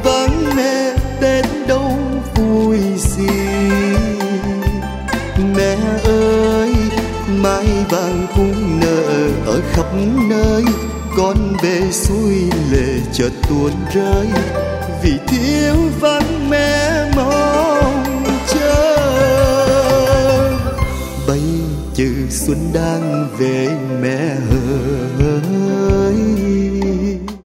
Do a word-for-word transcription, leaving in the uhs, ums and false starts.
vắng mẹ Tết đâu vui gì. Mẹ ơi mai vàng cũng nở ở khắp nơi, con về xuôi lệ chợt tuôn rơi, vì thiếu vắng mẹ mong chờ. Bây chữ xuân đang về mẹ